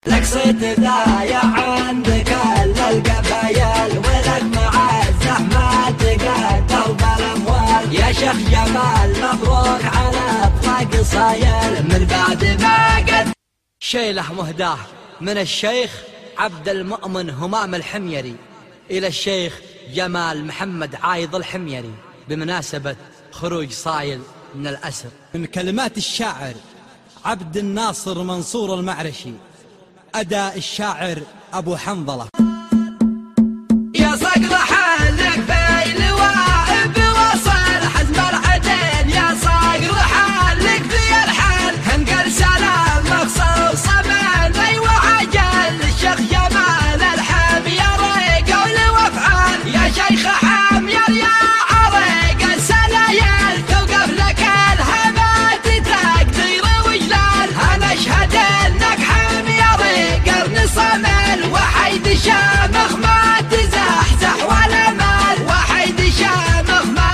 لك صيت ضايع عند كل القبايل، ولك معزة ما تقدر بالاموال. يا شيخ جمال مبروك على اطلاق صايل من بعد ما قد شيله مهداه من الشيخ عبد المؤمن همام الحميري إلى الشيخ جمال محمد عايض الحميري بمناسبة خروج صايل من الأسر. من كلمات الشاعر عبد الناصر منصور المعرشي، أداء الشاعر أبو حنظلة. يا صقر حالك في لواء بوصل حزم العدين، يا صقر حالك في الحال هنقل سلام مخصوص من ايوه عجل. الشيخ جمال الحميري قول وافعال، يا شيخ حمير يا عريق السلايل توقف لك الهبات تقدير وجلال. انا اشهد انك حميري قرن صمل وحيد شامخ ما تزحزح ولا مال، وحيد شامخ ما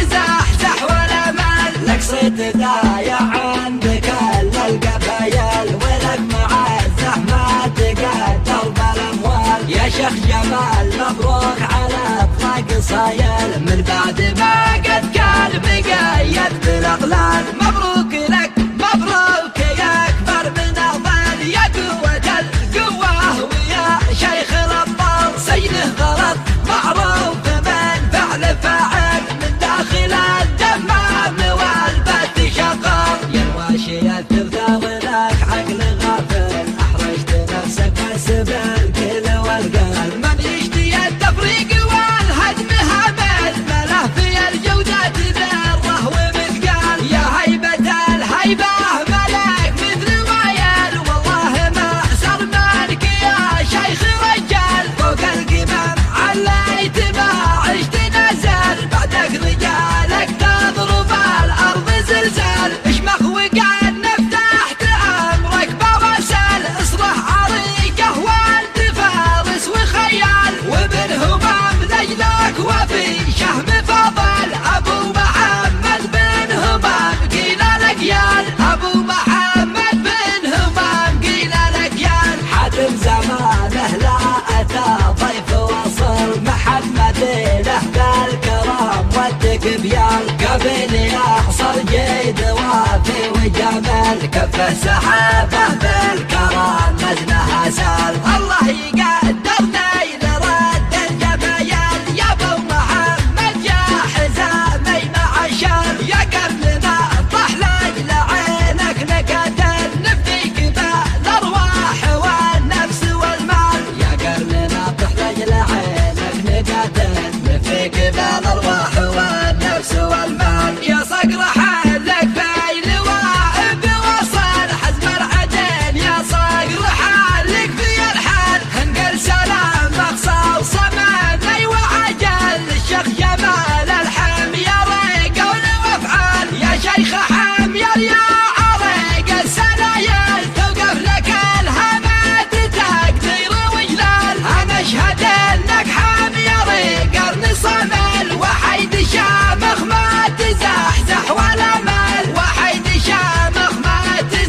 تزحزح ولا مال. لك صيت ضايع عند كل القبايل، ولك معزة ما تقدر بالاموال. يا شيخ جمال مبروك على اطلاق صايل من بعد ما قد كان مقيد بالاغلال. مبروك لك مبروك يا اكبر من اضل، يا قوة القوة ويا شيخ الابطال. سيده غلط معروف من فعل فاعل، من داخل الدمام والبت شغال. يا الواشي الثرثار لك عقل غافل، احرجت نفسك والسبل كل والقال. من يشتي التفريق والهدم همل، مله في الجودات ذره ومثقال. يا هيبة الهيبة ملك مثل ويل، والله ما احسر منك يا شيخ رجال. فوق القمم عليت ما عشت نزل، بعدك رجالك تضرب الارض زلزال. اشمخ وقال نفتحت امرك بوسل، اصلح عريقه وانت فارس وخيال. وابن همام ذجلك وفي شهم فضل، ابو محمد بن همام قيل لقيال. ابو محمد بن همام قيل لقيال. حاتم زمانه لا اتى ضيف وصل، محمد له بالكرم والتكبيال. قبل يحصل جيد وافي وجمال، كفه سحابه بالكرم مزنها سال. الله يقدرنا لرد الجبايل، يا ابو محمد يا حزامي مع الشال. يا قبل ما طحلج لعينك نقتل، نفديك بالارواح والنفس والمال. يا قبل ما طحلج لعينك نقتل، نفديك بالارواح والنفس والمال. يا صقر حالك في لواء بوصل حزم العدين، يا صقر حالك في الحال هنقل سلام مخصوص من ايوه عجل. الشيخ جمال الحميري قول وافعال، يا شيخ حمير يا عريق السلايل توقف لك الهبات تقدير وجلال. انا اشهد انك حميري قرن صمل وحيد شامخ ما تزحزح ولا مال، وحيد شامخ ما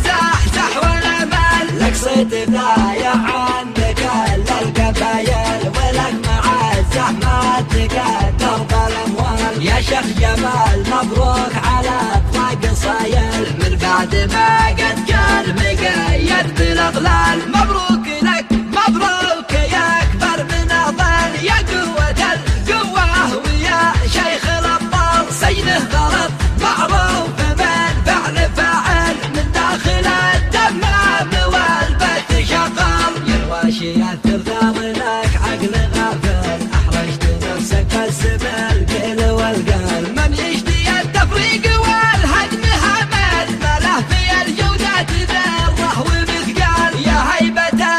تزحزح ولا مال. لك صيت ضايع عند كل القبايل، ولك معزة ما تقدر بالاموال. يا شيخ جمال مبروك على اطلاق صايل من بعد ما قد كان مقيد بالاغلال. مبروك لك مبروك يا اكبر من اضل، يا قوة القوة ويا شيخ الابطال. سيده غلط معروف من فعل فاعل، من داخل الدمام والبت شغال. يا الواشي الثرثار لك عقل غافل، احرجت نفسك والسبل كل والقال. من يشتي التفريق والهدم همل، مله في الجودات ذره ومثقال. يا هيبة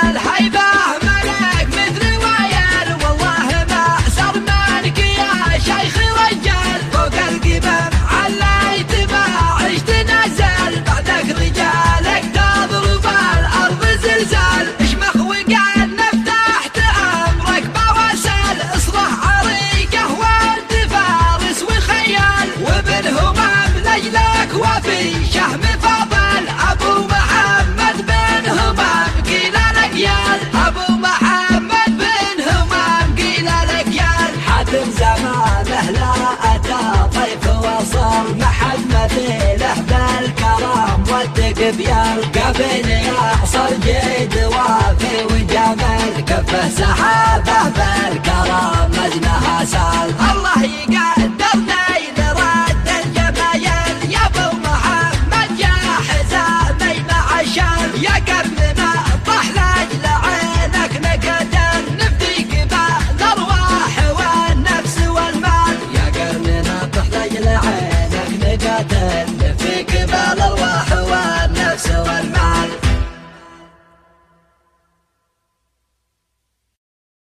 صدق بيلقى بني اعصر جيد وافي وجمال كفه سحابه بالكرم مزنها سال الله